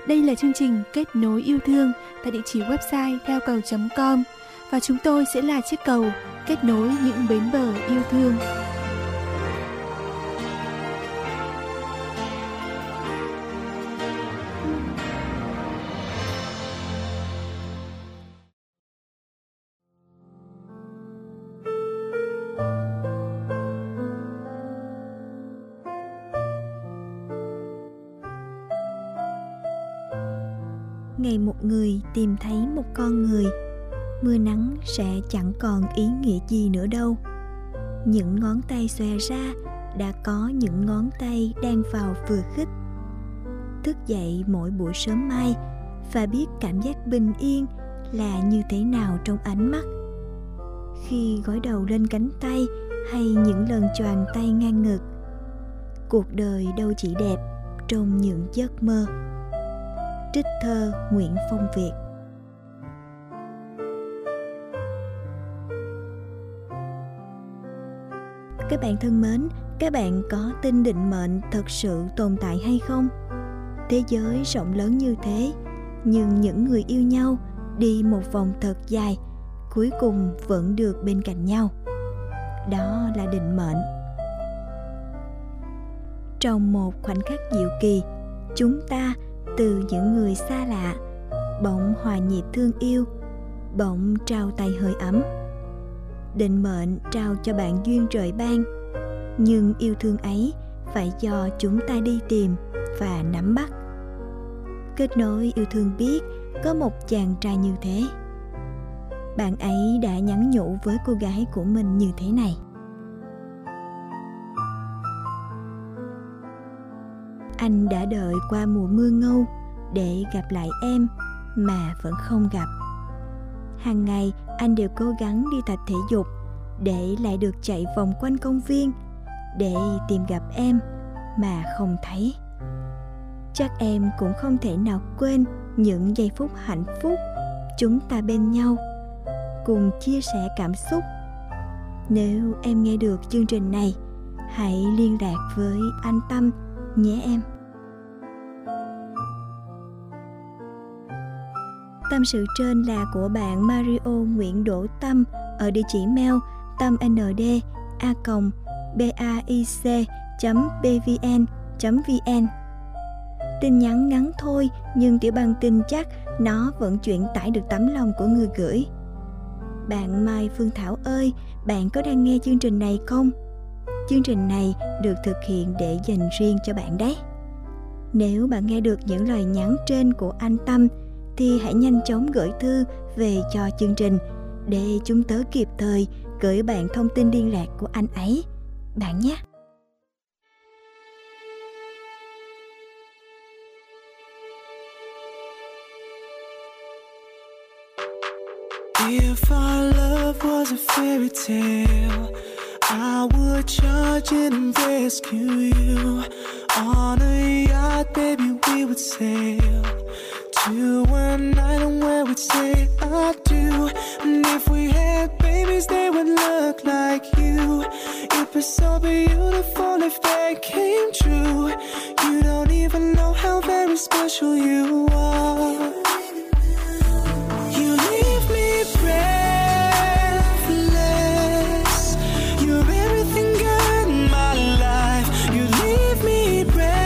Đây là chương trình Kết nối yêu thương tại địa chỉ website theo cầu.com và chúng tôi sẽ là chiếc cầu kết nối những bến bờ yêu thương. Ngày một người tìm thấy một con người, mưa nắng sẽ chẳng còn ý nghĩa gì nữa đâu. Những ngón tay xòe ra đã có những ngón tay đang vào vừa khích. Thức dậy mỗi buổi sớm mai và biết cảm giác bình yên là như thế nào trong ánh mắt. Khi gối đầu lên cánh tay hay những lần choàng tay ngang ngực. Cuộc đời đâu chỉ đẹp trong những giấc mơ. Trích thơ Nguyễn Phong Việt. Các bạn thân mến, các bạn có tin định mệnh thật sự tồn tại hay không? Thế giới rộng lớn như thế, nhưng những người yêu nhau đi một vòng thật dài, cuối cùng vẫn được bên cạnh nhau. Đó là định mệnh. Trong một khoảnh khắc diệu kỳ, chúng ta từ những người xa lạ bỗng hòa nhịp thương yêu, bỗng trao tay hơi ấm. Định mệnh trao cho bạn duyên trời ban, nhưng yêu thương ấy phải do chúng ta đi tìm và nắm bắt. Kết nối yêu thương biết có một chàng trai như thế. Bạn ấy đã nhắn nhủ với cô gái của mình như thế này: anh đã đợi qua mùa mưa ngâu để gặp lại em mà vẫn không gặp. Hàng ngày anh đều cố gắng đi tập thể dục để lại được chạy vòng quanh công viên để tìm gặp em mà không thấy. Chắc em cũng không thể nào quên những giây phút hạnh phúc chúng ta bên nhau, cùng chia sẻ cảm xúc. Nếu em nghe được chương trình này, hãy liên lạc với anh Tâm nhé em. Tâm sự trên là của bạn Mario Nguyễn Đỗ Tâm ở địa chỉ mail tamnd@baic.pvn.vn. Tin nhắn ngắn thôi, nhưng Tiểu Băng tin chắc nó vẫn chuyển tải được tấm lòng của người gửi. Bạn Mai Phương Thảo ơi, bạn có đang nghe chương trình này không? Chương trình này được thực hiện để dành riêng cho bạn đấy. Nếu bạn nghe được những lời nhắn trên của anh Tâm thì hãy nhanh chóng gửi thư về cho chương trình để chúng tớ kịp thời gửi bạn thông tin liên lạc của anh ấy, bạn nhé. If our love was a fairy tale, I would charge in and rescue you. On a yacht, baby, we would sail to an island where we'd say I do. And if we had babies, they would look like you. It'd be so beautiful if they came true. You don't even know how very special you are. You leave me breathless. You're everything good in my life. You leave me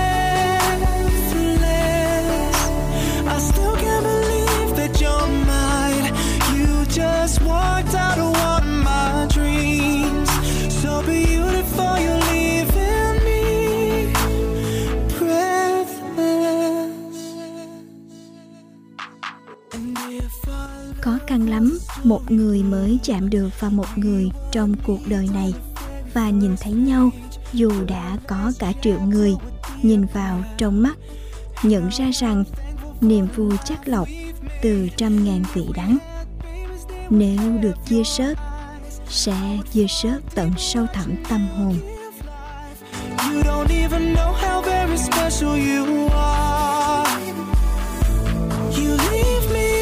breathless. I still can't believe that you're mine. You just walked out of one of my dreams. So beautiful, you're leaving me breathless. And if Khó khăn lắm, một người mới chạm được vào một người trong cuộc đời này và nhìn thấy nhau, dù đã có cả triệu người nhìn vào trong mắt, nhận ra rằng niềm vui chắc lọc từ 100.000 vị đắng. Nếu được chia sớt, sẽ chia sớt tận sâu thẳm tâm hồn. you don't even know how very special you are. You leave me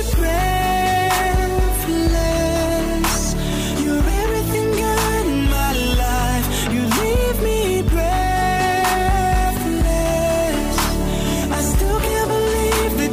breathless. You're everything good in my life. You leave me breathless. I still can't believe that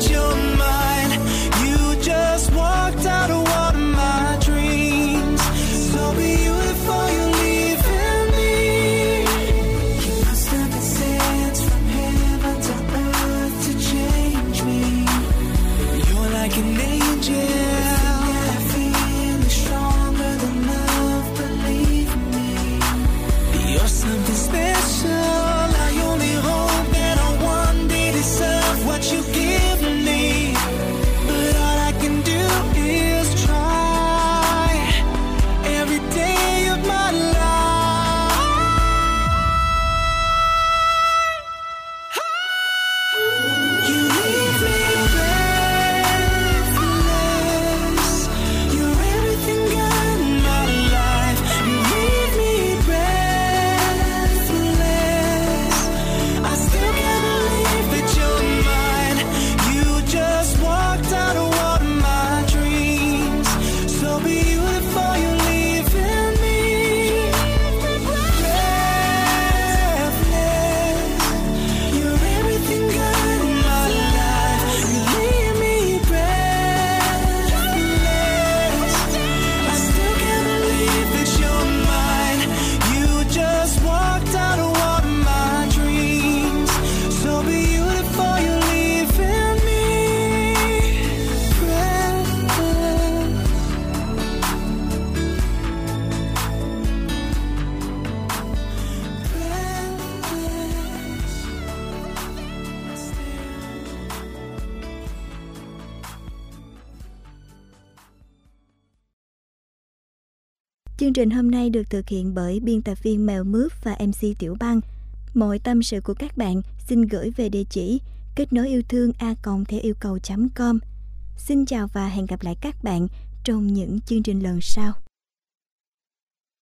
Chương trình hôm nay được thực hiện bởi biên tập viên Mèo Mướp và MC Tiểu Băng. Mọi tâm sự của các bạn xin gửi về địa chỉ kết nối yêu thương @theoiêu cầu.com. Xin chào và hẹn gặp lại các bạn trong những chương trình lần sau.